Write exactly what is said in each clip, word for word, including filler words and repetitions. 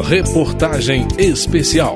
Reportagem especial.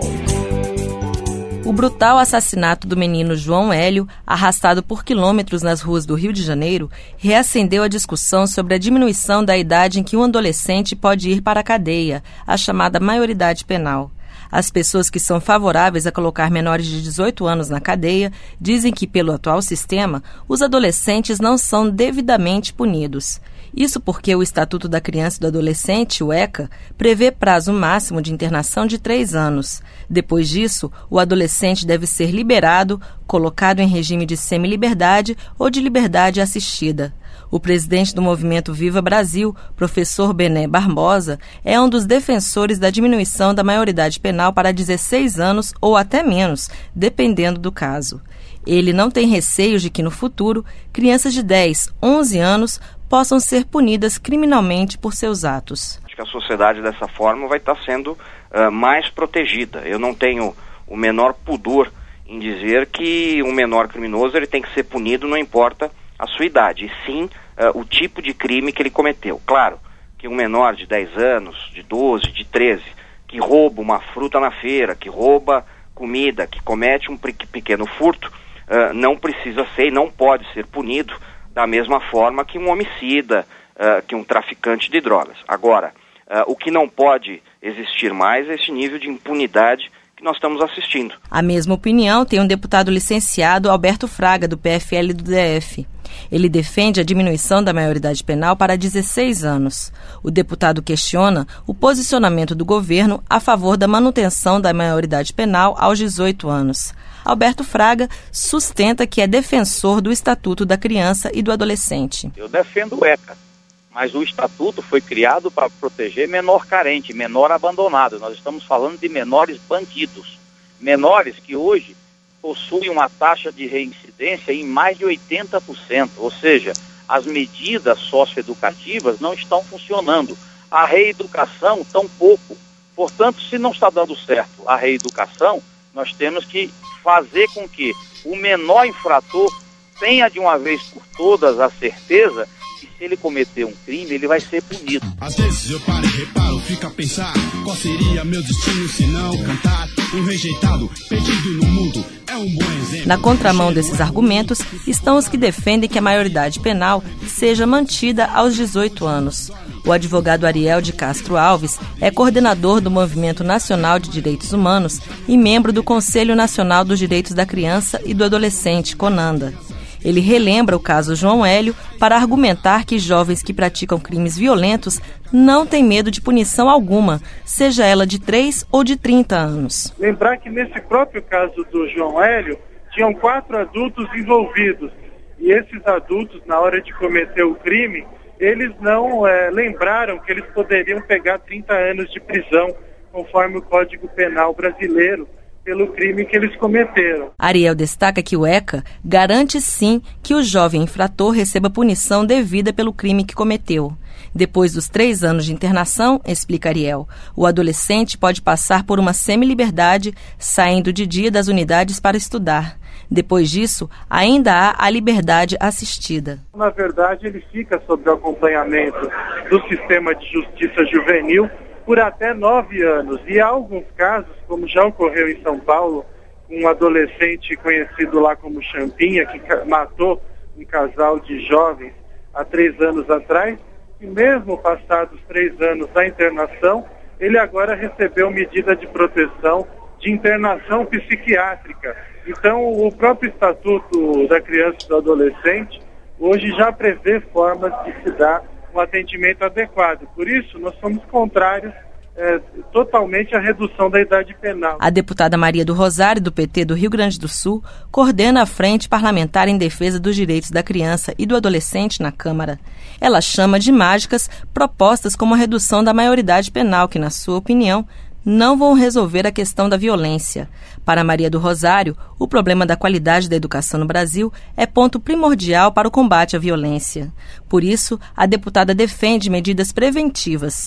O brutal assassinato do menino João Hélio, arrastado por quilômetros nas ruas do Rio de Janeiro, reacendeu a discussão sobre a diminuição da idade em que um adolescente pode ir para a cadeia, a chamada maioridade penal. As pessoas que são favoráveis a colocar menores de dezoito anos na cadeia dizem que, pelo atual sistema, os adolescentes não são devidamente punidos. Isso porque o Estatuto da Criança e do Adolescente, o ECA, prevê prazo máximo de internação de três anos. Depois disso, o adolescente deve ser liberado, colocado em regime de semiliberdade ou de liberdade assistida. O presidente do movimento Viva Brasil, professor Bené Barbosa, é um dos defensores da diminuição da maioridade penal para dezesseis anos ou até menos, dependendo do caso. Ele não tem receios de que, no futuro, crianças de dez, onze anos possam ser punidas criminalmente por seus atos. Acho que a sociedade, dessa forma, vai estar sendo uh, mais protegida. Eu não tenho o menor pudor em dizer que um menor criminoso ele tem que ser punido, não importa a sua idade, e sim uh, o tipo de crime que ele cometeu. Claro que um menor de dez anos, de doze, de treze, que rouba uma fruta na feira, que rouba comida, que comete um pequeno furto, uh, não precisa ser e não pode ser punido da mesma forma que um homicida, uh, que um traficante de drogas. Agora, uh, o que não pode existir mais é esse nível de impunidade que nós estamos assistindo. A mesma opinião tem um deputado licenciado, Alberto Fraga, do P F L do D F. Ele defende a diminuição da maioridade penal para dezesseis anos. O deputado questiona o posicionamento do governo a favor da manutenção da maioridade penal aos dezoito anos. Alberto Fraga sustenta que é defensor do Estatuto da Criança e do Adolescente. Eu defendo o ECA, mas o Estatuto foi criado para proteger menor carente, menor abandonado. Nós estamos falando de menores bandidos, menores que hoje possuem uma taxa de reincidência em mais de oitenta por cento, ou seja, as medidas socioeducativas não estão funcionando, a reeducação tampouco. Portanto, se não está dando certo a reeducação, nós temos que fazer com que o menor infrator tenha de uma vez por todas a certeza que se ele cometer um crime, ele vai ser punido. Às vezes eu paro e reparo, fico a pensar qual seria meu destino se não cantar. Um rejeitado, perdido no mundo, é um bom exemplo. Na contramão desses argumentos estão os que defendem que a maioridade penal seja mantida aos dezoito anos. O advogado Ariel de Castro Alves é coordenador do Movimento Nacional de Direitos Humanos e membro do Conselho Nacional dos Direitos da Criança e do Adolescente, CONANDA. Ele relembra o caso João Hélio para argumentar que jovens que praticam crimes violentos não têm medo de punição alguma, seja ela de três ou de trinta anos. Lembrar que nesse próprio caso do João Hélio, tinham quatro adultos envolvidos. E esses adultos, na hora de cometer o crime, eles não é, lembraram que eles poderiam pegar trinta anos de prisão, conforme o Código Penal brasileiro, pelo crime que eles cometeram. Ariel destaca que o ECA garante sim que o jovem infrator receba punição devida pelo crime que cometeu. Depois dos três anos de internação, explica Ariel, o adolescente pode passar por uma semiliberdade, saindo de dia das unidades para estudar. Depois disso, ainda há a liberdade assistida. Na verdade, ele fica sob o acompanhamento do sistema de justiça juvenil por até nove anos. E há alguns casos, como já ocorreu em São Paulo, um adolescente conhecido lá como Champinha, que matou um casal de jovens há três anos atrás, e mesmo passados três anos da internação, ele agora recebeu medida de proteção de internação psiquiátrica. Então, o próprio Estatuto da Criança e do Adolescente hoje já prevê formas de se dar um atendimento adequado. Por isso, nós somos contrários é, totalmente à redução da idade penal. A deputada Maria do Rosário, do P T do Rio Grande do Sul, coordena a Frente Parlamentar em Defesa dos Direitos da Criança e do Adolescente na Câmara. Ela chama de mágicas propostas como a redução da maioridade penal, que, na sua opinião, não vão resolver a questão da violência. Para Maria do Rosário, o problema da qualidade da educação no Brasil é ponto primordial para o combate à violência. Por isso, a deputada defende medidas preventivas.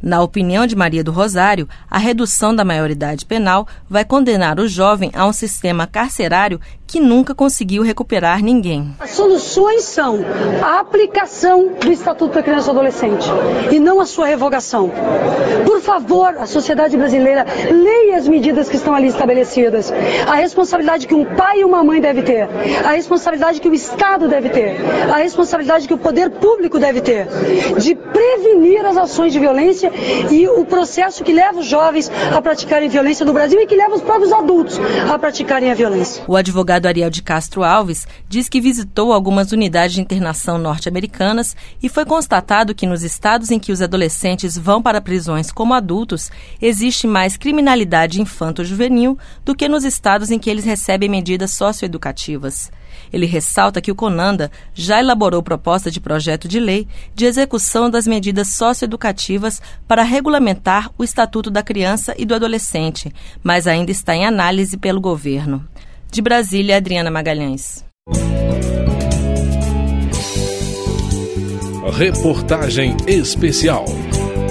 Na opinião de Maria do Rosário, a redução da maioridade penal vai condenar o jovem a um sistema carcerário que nunca conseguiu recuperar ninguém. As soluções são a aplicação do Estatuto da Criança e do Adolescente e não a sua revogação. Por favor, a sociedade brasileira, leia as medidas que estão ali estabelecidas. A responsabilidade que um pai e uma mãe devem ter, a responsabilidade que o Estado deve ter, a responsabilidade que o poder público deve ter, de prevenir as ações de violência e o processo que leva os jovens a praticarem violência no Brasil e que leva os próprios adultos a praticarem a violência. O advogado Ariel de Castro Alves diz que visitou algumas unidades de internação norte-americanas e foi constatado que nos estados em que os adolescentes vão para prisões como adultos, existe mais criminalidade infanto-juvenil do que nos estados em que eles recebem medidas socioeducativas. Ele ressalta que o CONANDA já elaborou proposta de projeto de lei de execução das medidas socioeducativas para regulamentar o Estatuto da Criança e do Adolescente, mas ainda está em análise pelo governo. De Brasília, Adriana Magalhães. Reportagem especial.